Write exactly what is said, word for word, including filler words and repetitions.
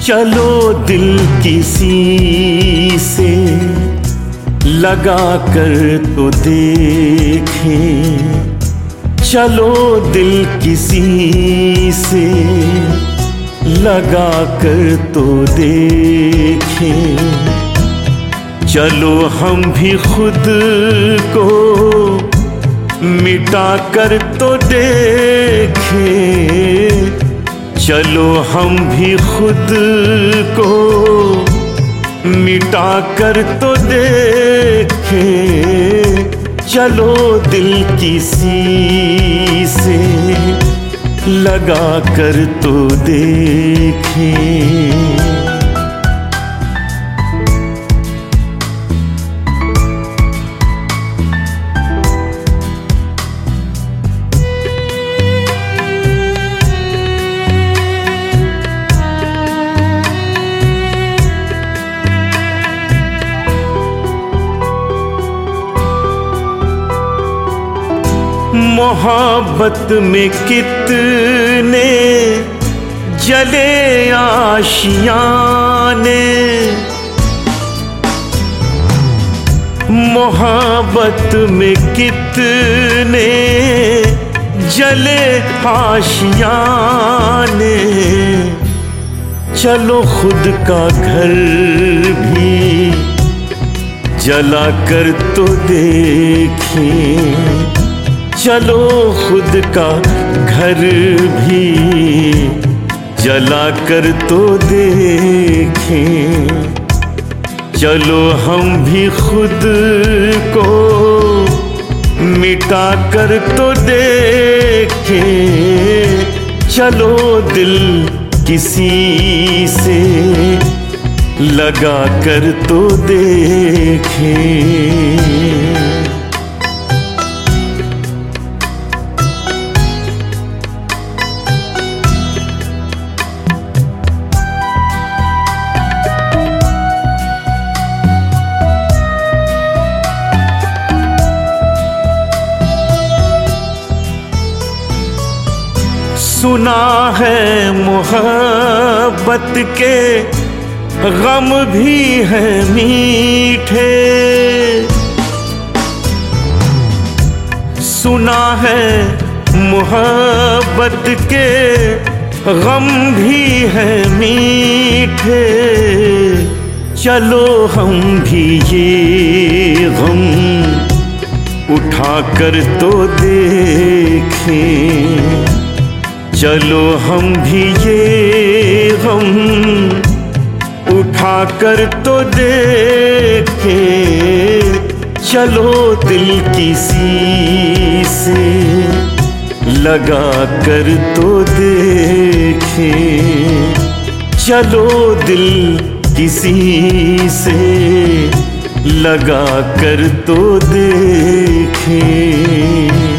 चलो दिल किसी से लगा कर तो देखें, चलो दिल किसी से लगा कर तो देखें, चलो हम भी खुद को मिटा कर तो देखें, चलो हम भी खुद को मिटा कर तो देखें, चलो दिल किसी से लगा कर तो देखें। मोहब्बत में कितने जले आशियाने, मोहब्बत में कितने जले आशियाने, चलो खुद का घर भी जला कर तो देखें, चलो खुद का घर भी जला कर तो देखें, चलो हम भी खुद को मिटा कर तो देखें, चलो दिल किसी से लगा कर तो देखें। सुना है मोहब्बत के गम भी है मीठे, सुना है मोहब्बत के गम भी है मीठे, चलो हम भी ये गम उठा कर तो देखें, चलो हम भी ये गम उठा कर तो देखें, चलो दिल किसी से लगा कर तो देखें, चलो दिल किसी से लगा कर तो देखें।